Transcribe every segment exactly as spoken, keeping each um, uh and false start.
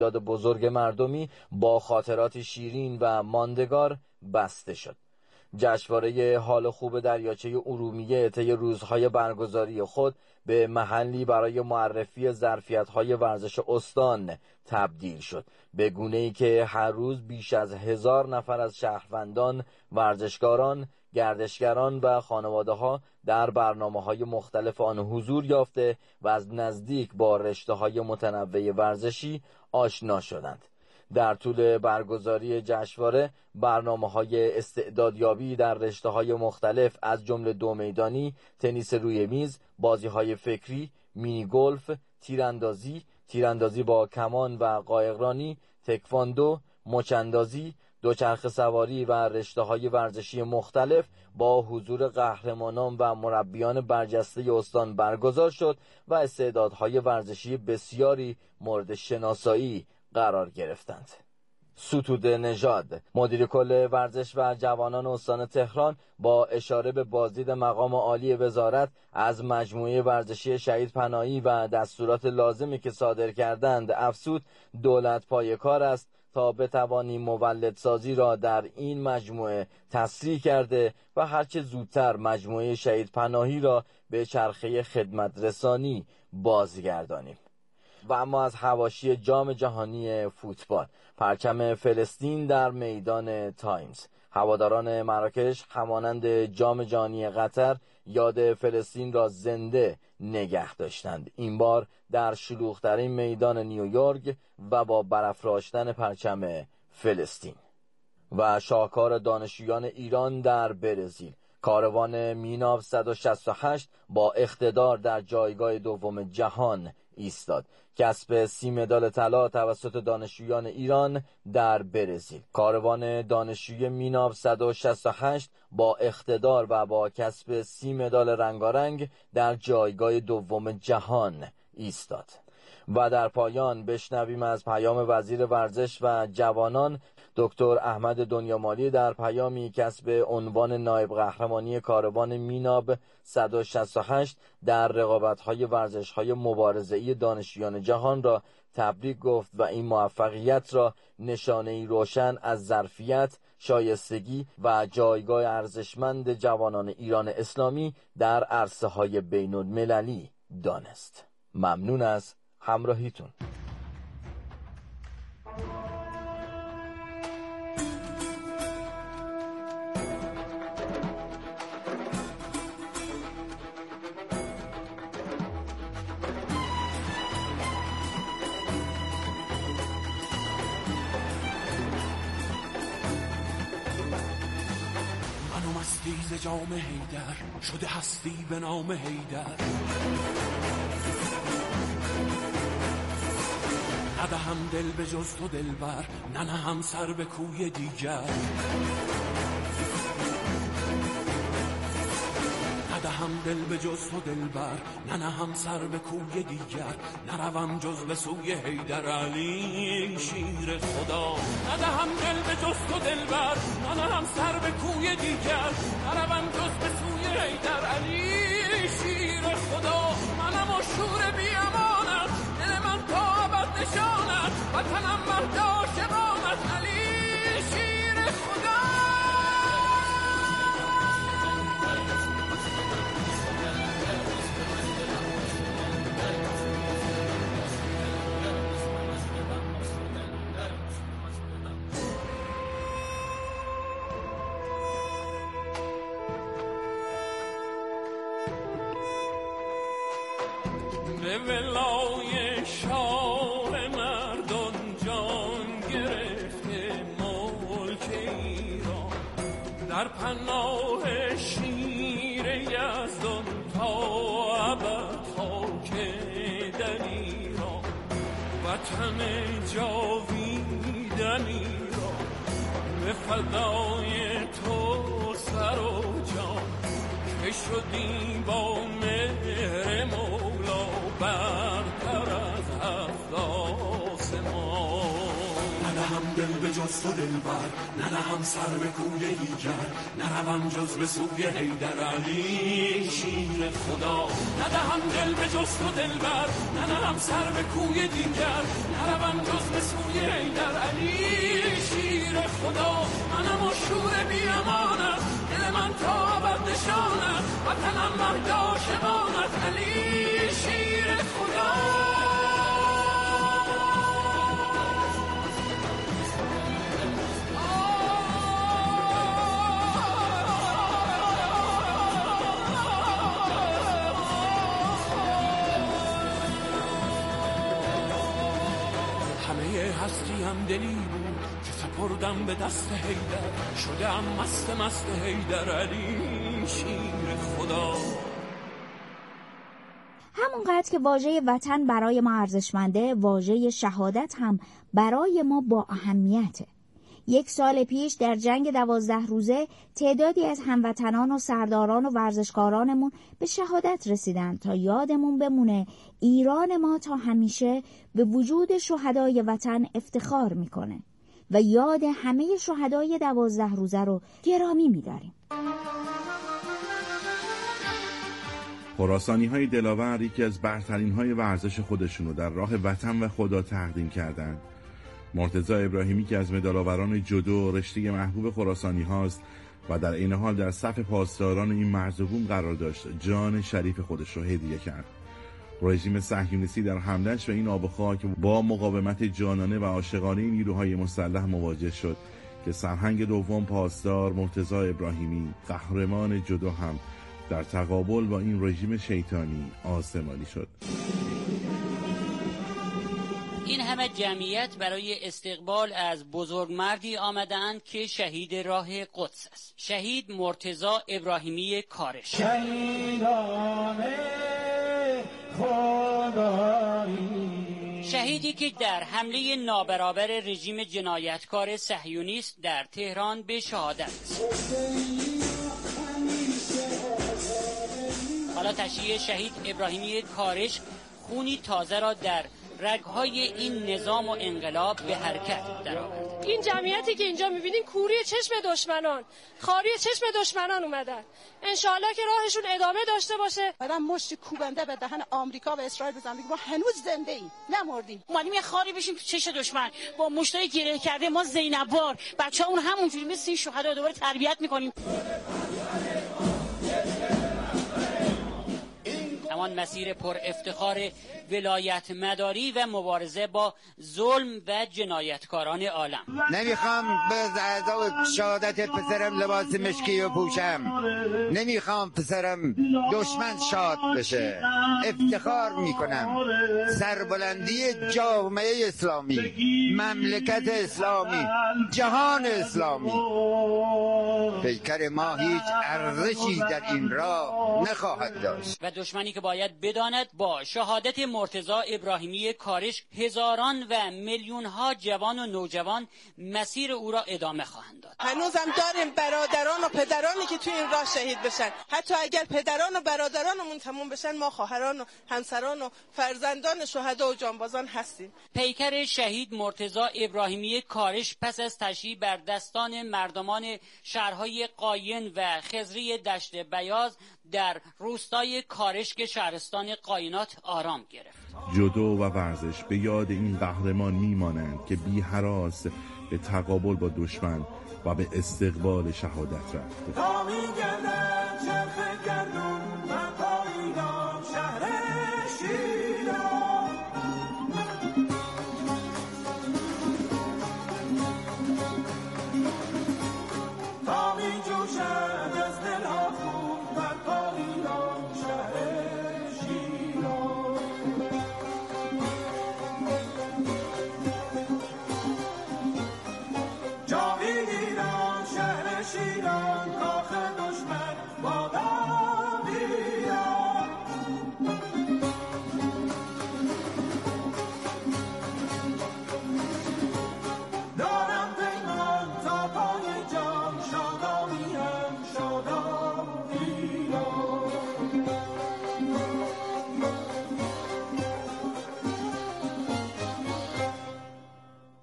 یاد بزرگ مردمی با خاطرات شیرین و ماندگار بسته شد. جشنواره حال خوب دریاچه ارومیه طی روزهای برگزاری خود به محلی برای معرفی ظرفیت‌های ورزش استان تبدیل شد، به گونه‌ای که هر روز بیش از هزار نفر از شهروندان، ورزشکاران، گردشگران و خانواده‌ها در برنامه‌های مختلف آن حضور یافته و از نزدیک با رشته‌های متنوع ورزشی آشنا شدند. در طول برگزاری جشنواره برنامه‌های استعدادیابی در رشته‌های مختلف از جمله دو میدانی، تنیس روی میز، بازی‌های فکری، مینی گلف، تیراندازی، تیراندازی با کمان و قایقرانی، تکواندو، مچ‌اندازی، دوچرخه سواری و رشته‌های ورزشی مختلف با حضور قهرمانان و مربیان برجسته استان برگزار شد و استعدادهای ورزشی بسیاری مورد شناسایی قرار گرفتند. ستوده نژاد، مدیر کل ورزش و جوانان استان تهران، با اشاره به بازدید مقام عالی وزارت از مجموعه ورزشی شهید پناهی و دستورات لازمی که صادر کردند افزود دولت پای کار است تا بتوانیم مولدسازی را در این مجموعه تسریع کرده و هرچه زودتر مجموعه شهید پناهی را به چرخه خدمت رسانی بازگردانیم. و اما از حواشی جام جهانی فوتبال، پرچم فلسطین در میدان تایمز. هواداران مراکش همانند جام جهانی قطر یاد فلسطین را زنده نگه داشتند، این بار در شلوغ‌ترین میدان نیویورک و با برافراشتن پرچم فلسطین. و شاهکار دانشجویان ایران در برزیل، کاروان میناو صد و شصت و هشت با اقتدار در جایگاه دوم جهان ایستاد. کسب سی مدال طلا توسط دانشجویان ایران در برزیل. کاروان دانشجوی میناو صد و شصت و هشت با اقتدار و با کسب سی مدال رنگارنگ در جایگاه دوم جهان ایستاد. و در پایان بشنویم از پیام وزیر ورزش و جوانان دکتر احمد دنیامالی در پیامی کسب عنوان نایب قهرمانی کاروان میناو صد و شصت و هشت در رقابت‌های ورزش‌های مبارزه‌ای دانشجویان جهان را تبریک گفت و این موفقیت را نشانه‌ای روشن از ظرفیت، شایستگی و جایگاه ارزشمند جوانان ایران اسلامی در عرصه‌های بین‌المللی دانست. ممنون از همراهیتون. منو مستی ز جام حیدر شده هستی به نام حیدر، ندهم دل به جز تو دلبر، ننهم سر به کوی دیگر، ندهم دل به جز تو دلبر، ننهم سر به کوی دیگر، نروم جز به سوی حیدر علی شیر خدا، ندهم دل به جز تو دلبر، ننهم سر به کوی دیگر، نروم جز به سوی حیدر علی شیر خدا، منم و شور بی امانت، دل من تا ابد نشانت، وطنم مهد عاشقانت علی شیر خدا. به ولای شاه مردان جان گرفته ملک ایران، در پناه شیر یزدان تا ابد خاک در ایران، وطن جاویدن ایران، به فدای تو سر و جان، که شدی با مهر مولا برتر از هفت آسمان. ندهم دل به جز تو دلبر، ندهم سر به کوی دیگر، نروم جز به سوی حیدر علی شیر خدا. ندهم دل به جز تو دلبر، ندهم سر به کوی دیگر، نروم جز به سوی حیدر علی شیر خدا. منم و شور بی امانت، دل من تا ابد نشانت، وطنم مرد عاشقانت علی شیر خدا. هستیم دلی بود که سپردم به دست حیدر، شدم مست مست حیدر علی شیر خدا. همونقدر که واژه وطن برای ما ارزشمنده، واژه شهادت هم برای ما با اهمیته. یک سال پیش در جنگ دوازده روزه تعدادی از هموطنان و سرداران و ورزشکارانمون به شهادت رسیدن تا یادمون بمونه ایران ما تا همیشه به وجود شهدای وطن افتخار میکنه و یاد همه شهدای دوازده روزه رو گرامی میداریم. خراسانی های دلاور یکی از برترین های ورزش خودشون رو در راه وطن و خدا تقدیم کردند. مرتضی ابراهیمی که از مدال‌آوران جودو رشته محبوب خراسانی هاست و در این حال در صف پاسداران این مرزبون قرار داشت، جان شریف خودش رو هدیه کرد. رژیم صهیونیستی در حمله‌اش به این آب و خاک با مقاومت جانانه و عاشقانه نیروهای مسلح مواجه شد که سرهنگ دوم پاسدار مرتضی ابراهیمی قهرمان جودو هم در تقابل با این رژیم شیطانی آسمانی شد. این همه جمعیت برای استقبال از بزرگمردی آمدند که شهید راه قدس است، شهید مرتضی ابراهیمی کارش. شهیدی که در حمله نابرابر رژیم جنایتکار صهیونیست در تهران به شهادت رسید. حالا تشییع شهید ابراهیمی کارش خونی تازه را در رگهای این نظام و انقلاب به حرکت درآورد. این جمعیتی که اینجا می‌بینین کوری چشم دشمنان، خاری چشم دشمنان اومدن. انشالله که راهشون ادامه داشته باشه. بعدم مشت کوبنده به دهن آمریکا و اسرائیل بزنن بگیم ما هنوز زنده ایم، نمردیم. اومدیم یه خاری بشیم تو چش دشمن. با مشتای گره کرده ما زینبوار، بچه‌ها اون همونجوری مثل این شهدا دوباره تربیت می‌کنیم. همان مسیر پر افتخار ولایت مداری و مبارزه با ظلم و جنایتکاران عالم. نمیخوام به عذاب شهادت پسرم لباس مشکی بپوشم، نمیخوام پسرم دشمن شاد بشه. افتخار میکنم سربلندی جامعه اسلامی، مملکت اسلامی، جهان اسلامی. پیکر ما هیچ ارزشی در این راه نخواهد داشت و دشمنی که باید بداند با شهادت مرتضی ابراهیمی کارش هزاران و میلیون ها جوان و نوجوان مسیر او را ادامه خواهند داد. هنوزم داریم برادران و پدرانی که توی این راه شهید بشن. حتی اگر پدران و برادرانمون تموم بشن، ما خواهران و همسران و فرزندان شهدا و جانبازان هستیم. پیکر شهید مرتضی ابراهیمی کارش پس از تشییع بر دستان مردمان شهرهای قاین و خضری دشت بیاض در روستای کارش که شهرستان قاینات آرام گرفت. جودو و ورزش به یاد این قهرمان میمانند که بی هراس به تقابل با دشمن و به استقبال شهادت رفت.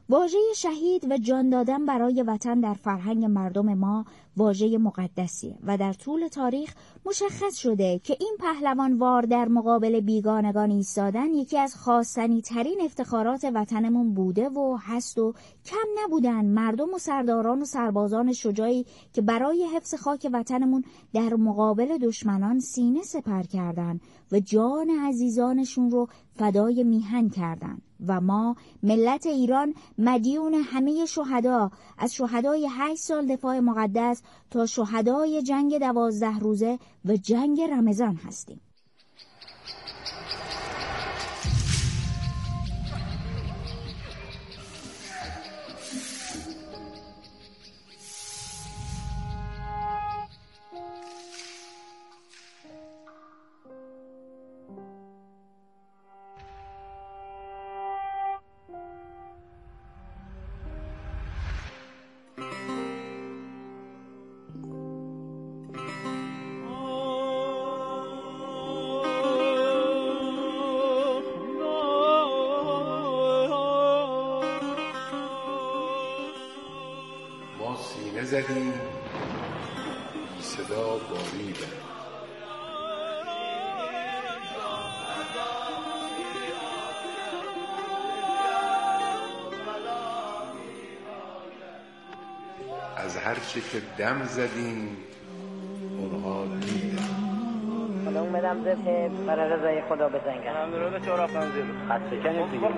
واژه شهید و جان دادن برای وطن در فرهنگ مردم ما واژه مقدسیه و در طول تاریخ مشخص شده که این پهلوانوار در مقابل بیگانگان ایستادن یکی از خواستنی ترین افتخارات وطنمون بوده و هست و کم نبودن مردم و سرداران و سربازان شجاعی که برای حفظ خاک وطنمون در مقابل دشمنان سینه سپر کردن و جان عزیزانشون رو فدای میهن کردن و ما ملت ایران مدیون همه شهدا، از شهدای هشت سال دفاع مقدس تا شهدای جنگ دوازده روزه و جنگ رمضان هستیم. زدیم صدا باریده از هر چی که دم زدیم اونها دیدن. حالا اومدم زده برای رضای خدا بزنگن. من درود چهار افغانزی خط بکنیم دیگه.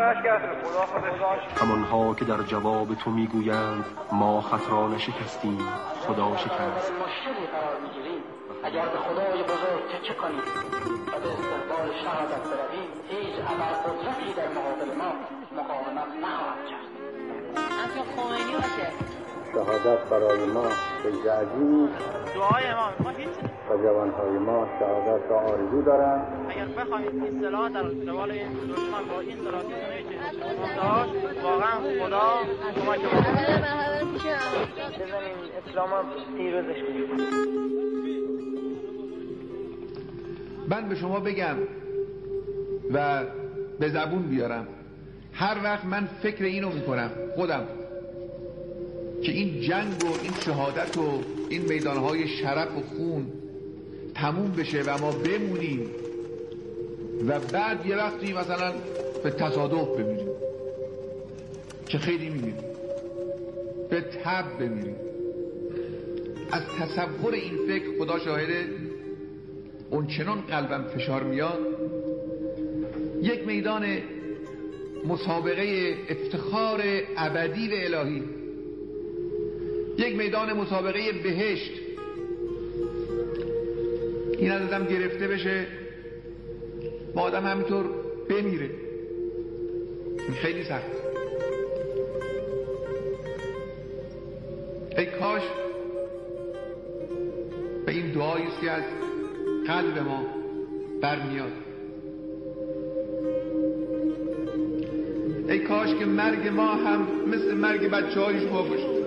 همانها که در جواب تو میگویند ما خط را نشکستیم خدا شکست. مشکلی قرار میگیریم اگر به خدای بزرگ چه کنیم و به استقبال شهادت برویم هیچ ابرقدرتی در مقابل ما مقاومت نخواهد کرد. حتی خمینی باشه شهادت برای ما فیض عظیم دعای ما ما هیچ و جوانهای ما شهادت را آرزو دارند. اگر بخواهید این سلاح در قبال این دشمن با این سلاحی که داشت واقعا خدا کمک کنه. بزنیم اسلام ها پیروزش کنیم. من به شما بگم و به زبون بیارم، هر وقت من فکر اینو میکنم خودم که این جنگ و این شهادت و این میدانهای شرف و خون تموم بشه و ما بمونیم و بعد یه وقتی مثلا به تصادف بمیریم که خیلی میمیریم، به تب بمیریم، از تصور این فکر خدا شاهده اون چنان قلبم فشار میاد. یک میدان مسابقه افتخار ابدی و الهی، یک میدان مسابقه بهشت، این از آدم گرفته بشه با آدم همینطور بمیره، این خیلی سخت. ای کاش به این دعایی است که از قلب ما برمیاد، ای کاش که مرگ ما هم مثل مرگ بچه های شما باشه.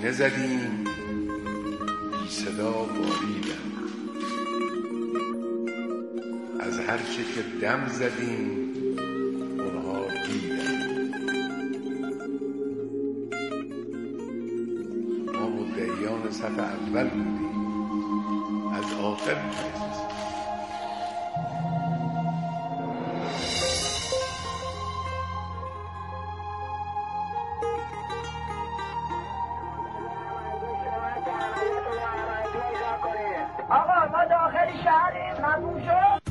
سینه زدیم بی صدا باریدند. از هر چه که دم زدیم اونها دیدند. ما مدعیان صف اول بودیم، از آخر می‌رسیم. آقا ما داخل شهریم، ممنون شد.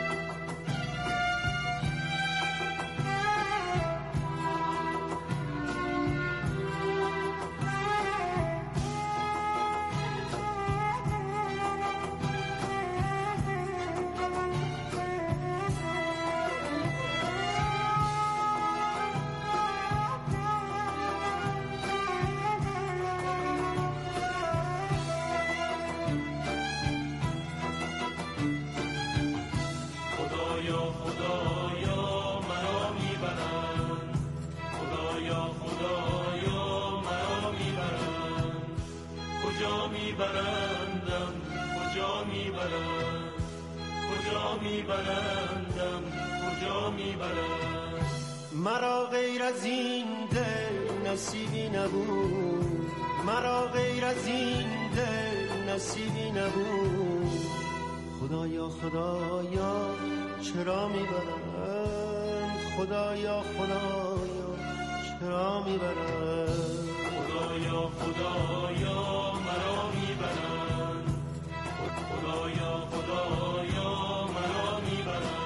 مرا غیر از این دل نصیبی نبود، مرا غیر از این دل نصیبی نبود. خدایا خدایا چرا میبرند، خدایا خدایا چرا میبرند، خدایا خدایا مرا میبرند، خدایا خدایا مرا میبرند.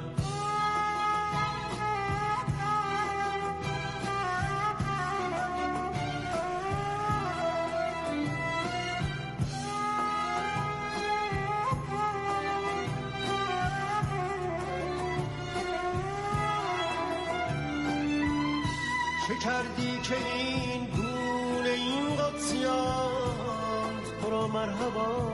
چه کردی که این گونه این قدسیان تو را مرحبا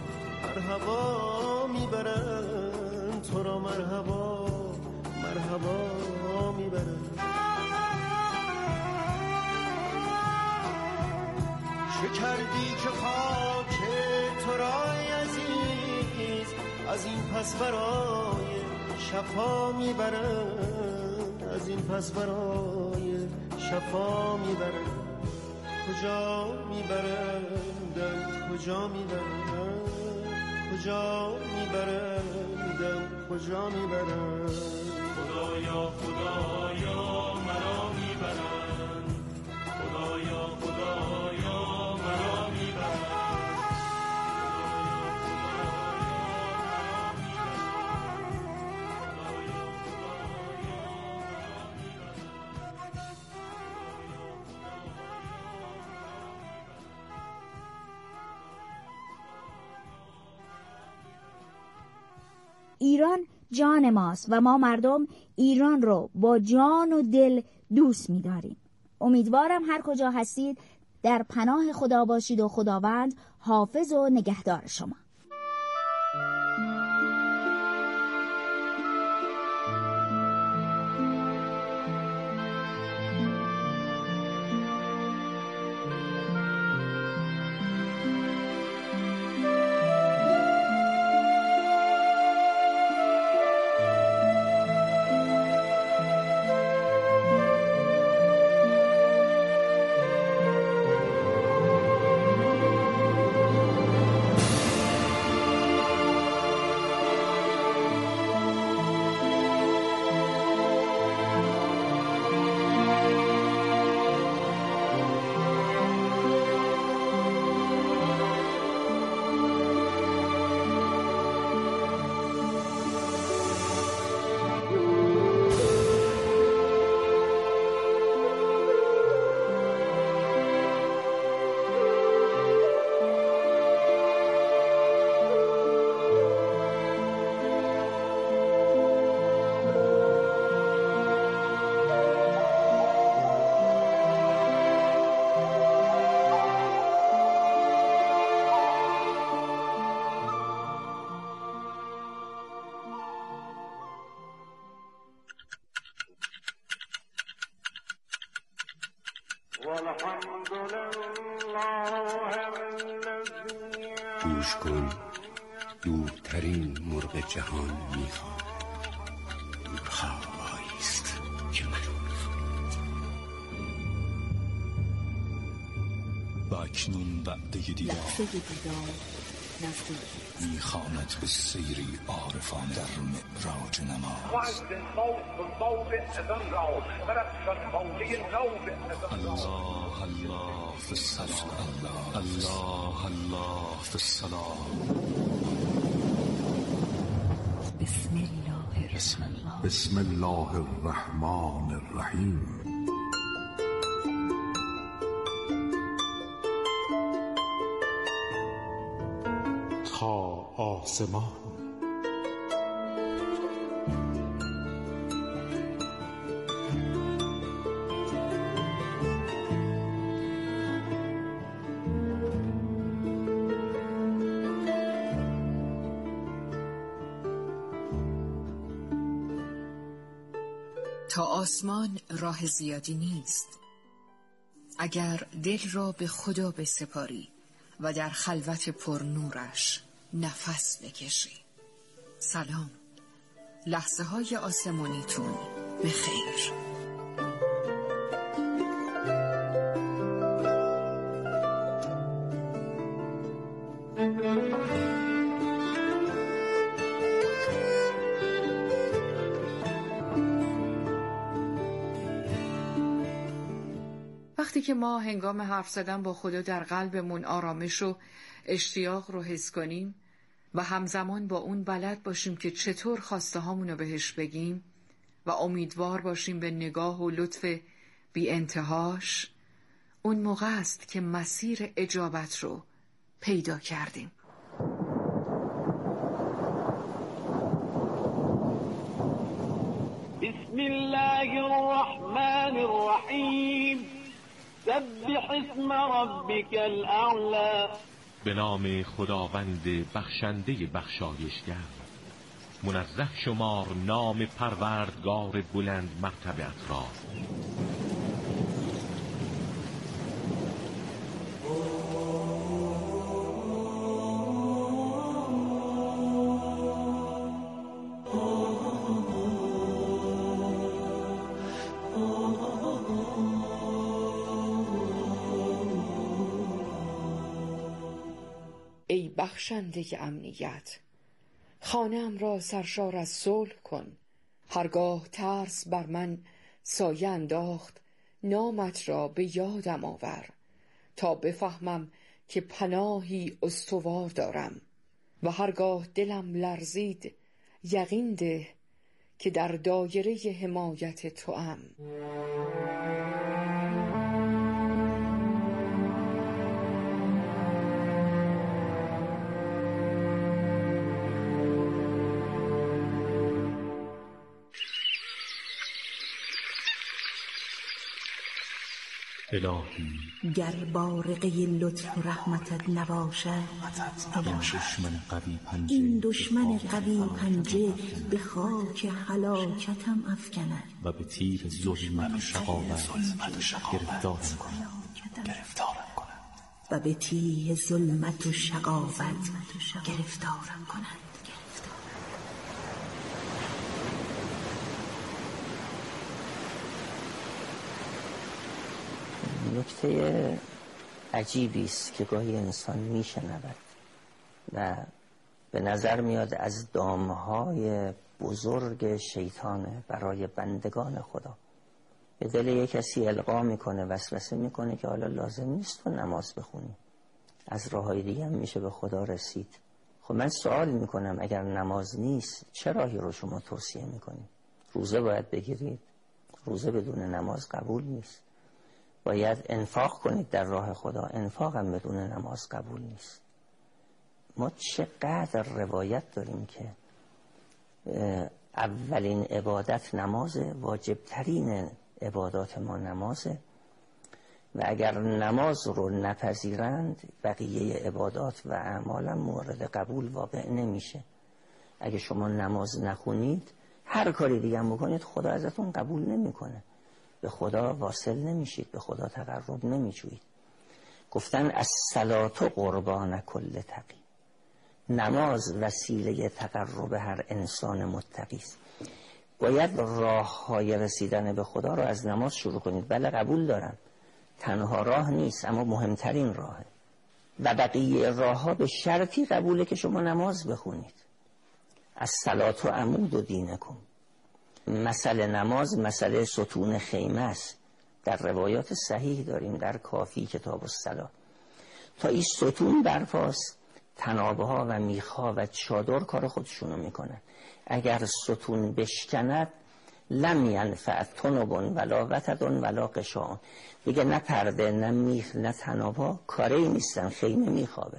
مرحبا میبرند، تو را مرحبا مرحبا میبرند. چه کردی که خاک تو را عزیز از این پس برای شفا میبرند، از این پس برای شفا میبرند. کجا میبرند کجا میبرند، کجا میبرند کجا میبرند. خدایا خدایا مرا میبرند، خدایا خدایا مرا میبرند. ایران جان ماست و ما مردم ایران رو با جان و دل دوست می‌داریم. امیدوارم هر کجا هستید در پناه خدا باشید و خداوند حافظ و نگهدار شما. گوش کن، دورترین مرغ جهان میخواد. خوابایی است که من و اکنون وعده دیدار میخواند به سیری عارفان در معراج نماز. الله الله فی الصلاة، الله الله فی الصلاة. بسم الله بسم الله بسم الله الرحمن الرحیم. تا آسمان. تا آسمان راه زیادی نیست. اگر دل را به خدا بسپاری و در خلوت پر نورش نفس بکشی. سلام، لحظه های آسمانیتون به خیر. وقتی که ما هنگام حرف زدن با خدا در قلبمون آرامش و اشتیاق رو حس کنیم و همزمان با اون بلد باشیم که چطور خواسته هامونو بهش بگیم و امیدوار باشیم به نگاه و لطف بی انتهاش، اون موقع است که مسیر اجابت رو پیدا کردیم. بسم الله الرحمن الرحیم. سبح اسم ربک الاعلی. به نام خداوند بخشنده بخشایشگر، منزه شمار نام پروردگار بلند مرتبت را. ای بخشنده امنیت، خانه‌ام را سرشار از صلح کن. هرگاه ترس بر من سایه انداخت، نامت را به یادم آور، تا بفهمم که پناهی استوار دارم. و هرگاه دلم لرزید، یقین ده که در دایره حمایت توام. الهی گر بارقه لطف و رحمتت نباشد، این دشمن قوی پنجه این دشمن قوی پنجه به خاک هلاکتم افکند و به تیر ظلمت و شقاوت گرفتارم کند و به تیر ظلمت و شقاوت گرفتارم کند. نکته عجیبی است که گاهی انسان میشنود و به نظر میاد از دامهای بزرگ شیطانه برای بندگان خدا. به دل یک کسی القا میکنه، وسوسه میکنه که حالا لازم نیست تو نماز بخونی، از راههای دیگه هم میشه به خدا رسید. خب من سوال میکنم اگر نماز نیست چه راهی رو شما توصیه میکنید؟ روزه باید بگیرید؟ روزه بدون نماز قبول نیست. باید انفاق کنید در راه خدا، انفاق هم بدون نماز قبول نیست. ما چقدر روایت داریم که اولین عبادت نمازه، واجبترین عبادات ما نمازه و اگر نماز رو نپذیرند بقیه عبادات و اعمال هم مورد قبول واقع نمیشه. اگه شما نماز نخونید هر کاری دیگه هم بکنید خدا ازتون قبول نمیکنه، به خدا واصل نمیشید، به خدا تقرب نمیجوید. گفتن الصلاة قربان کل تقی، نماز وسیله تقرب هر انسان متقی است. باید راه های رسیدن به خدا رو از نماز شروع کنید. بله قبول دارم تنها راه نیست، اما مهمترین راهه و بقیه راه ها به شرطی قبوله که شما نماز بخونید. الصلاة عمود دینکم، مسئله نماز مسئله ستون خیمه است. در روایات صحیح داریم در کافی کتاب الصلاة، تا این ستون برپاست تنابه ها و میخها و چادر کار خودشونو میکنن. اگر ستون بشکند لم ینفع تنب ولا وتد ولا قشاء، دیگه نه پرده نه میخ نه تنابه کاری نیستن، خیمه میخوابه.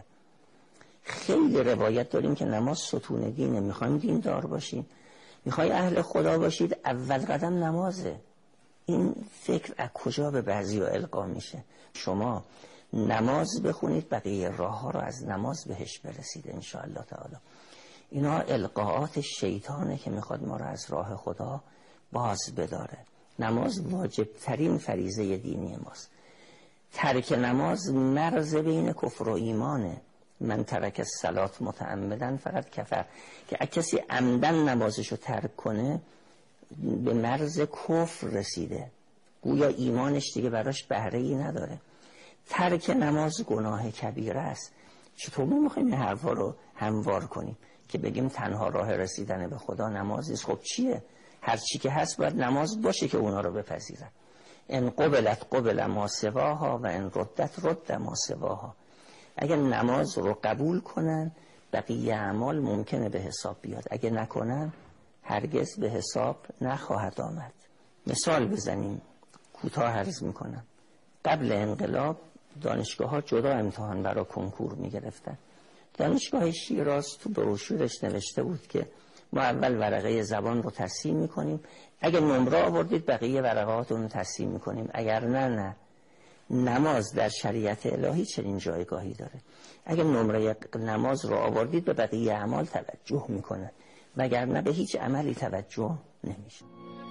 خیلی روایت داریم که نماز ستون دینه. میخوایم دین دار باشیم، میخوای اهل خدا باشید، اول قدم نمازه. این فکر از کجا به بعضی ها القا میشه؟ شما نماز بخونید بقیه راه ها رو از نماز بهش برسید انشاءالله تعالی. اینا القاءات شیطانه که میخواد ما رو از راه خدا باز بداره. نماز واجب ترین فریضه دینی ماست. ترک نماز مرز بین کفر و ایمانه. من ترک الصلاة متعمدن فقط کفر، که کسی عمدن نمازشو ترک کنه به مرز کفر رسیده، گویا ایمانش دیگه براش بهره‌ای نداره. ترک نماز گناه کبیره است. چطور ما میخوایم این حرفا رو هموار کنیم که بگیم تنها راه رسیدن به خدا نماز است؟ خب چیه؟ هر چی که هست باید نماز باشه که اونا رو بپذیرن. ان قبلت قبل ما سواها و ان ردت رد ما سواها. اگر نماز رو قبول کنن بقیه اعمال ممکنه به حساب بیاد، اگه نکنن هرگز به حساب نخواهد آمد. مثال بزنیم، کوتاه عرض میکنم. قبل انقلاب دانشگاه ها جدا امتحان برای کنکور میگرفتن. دانشگاه شیراز تو بروشورش نوشته بود که ما اول ورقه زبان رو تصحیح میکنیم، اگر نمره آوردید بقیه ورقاتون رو تصحیح میکنیم، اگر نه نه. نماز در شریعت الهی چنین جایگاهی داره. اگر نمره نماز رو آوردید به بقیه اعمال توجه میکنن، وگرنه به هیچ عملی توجه نمیشه.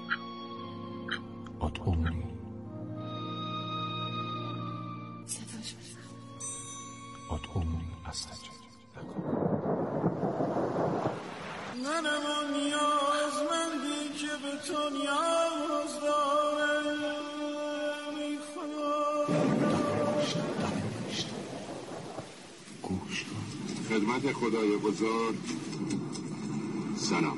ادعونی ادعونی استجب لکم. منم آن نیازمندی که به تو نیاز دارم. ای خدا گوش کن. خدمت خدای بزرگ سلام.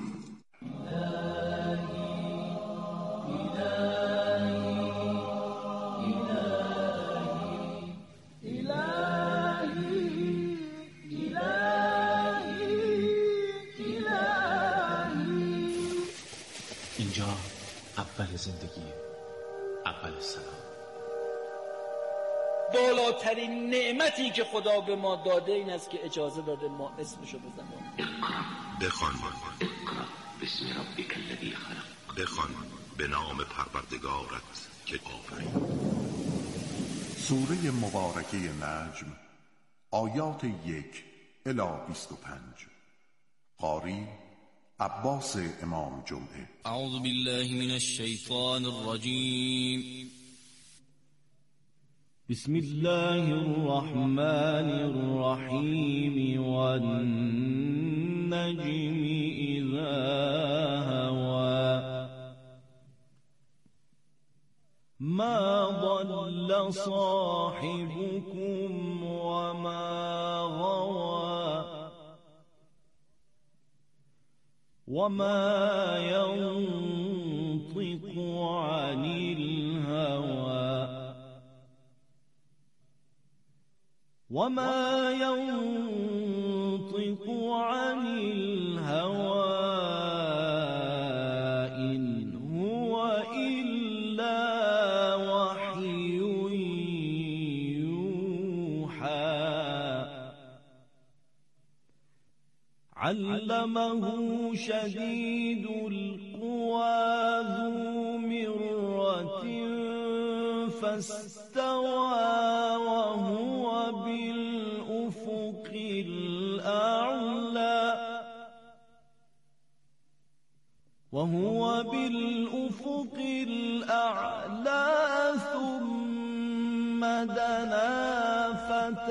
اینجا اول زندگی، اول سلام. بالاترین نعمتی که خدا به ما داده این است که اجازه داده ما اسمشو بزنیم. بخوان بسم ربک الذی خلق، بخوان به نام پروردگارت که آفرید. سوره مبارکه نجم، آیات یک الی بیست و پنج. قاری عباس امام جمعه. اعوذ بالله من الشیطان الرجیم. بسم الله الرحمن الرحیم والنجم اذا هوى ما ضل صاحبكم وما غوى وما ينطق عن الهوى وما ينطق عن الهوى إن هو إلا وحي يوحى علمه شديد القوى ذو مرة فاستوى وهو